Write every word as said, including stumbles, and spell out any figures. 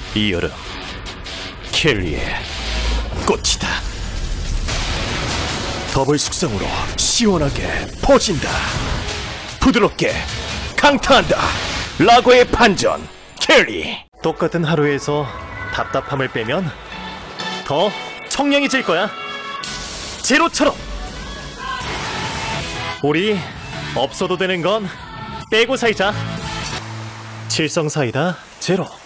이 여름 켈리의 꽃이다. 더블 숙성으로 시원하게 퍼진다. 부드럽게 강타한다. 라거의 반전 켈리. 똑같은 하루에서 답답함을 빼면 더 청량해질 거야. 제로처럼. 우리 없어도 되는 건 빼고 살자. 칠성 사이다 제로.